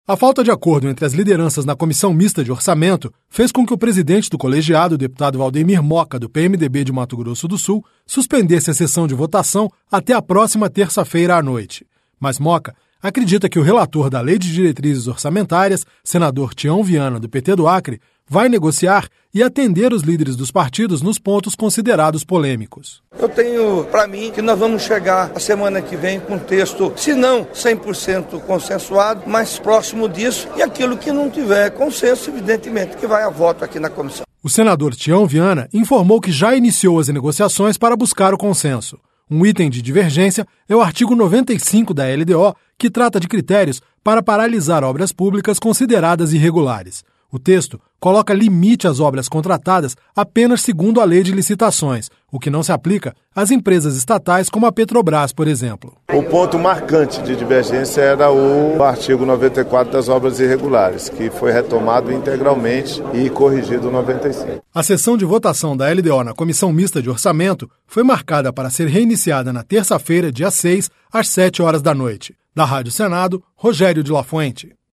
A falta de acordo entre as lideranças na Comissão Mista de Orçamento fez com que o presidente do colegiado, o deputado Valdemir Moca, do PMDB de Mato Grosso do Sul, suspendesse a sessão de votação até a próxima terça-feira à noite. Mas Moca acredita que o relator da Lei de Diretrizes Orçamentárias, senador Tião Viana, do PT do Acre, vai negociar e atender os líderes dos partidos nos pontos considerados polêmicos. Eu tenho para mim que nós vamos chegar a semana que vem com um texto, se não 100% consensuado, mais próximo disso, e aquilo que não tiver consenso, evidentemente, que vai a voto aqui na comissão. O senador Tião Viana informou que já iniciou as negociações para buscar o consenso. Um item de divergência é o artigo 95 da LDO, que trata de critérios para paralisar obras públicas consideradas irregulares. O texto coloca limite às obras contratadas apenas segundo a lei de licitações, o que não se aplica às empresas estatais como a Petrobras, por exemplo. O ponto marcante de divergência era o artigo 94 das obras irregulares, que foi retomado integralmente e corrigido no 95. A sessão de votação da LDO na Comissão Mista de Orçamento foi marcada para ser reiniciada na terça-feira, dia 6, às 7 horas da noite. Da Rádio Senado, Rogério de La Fuente.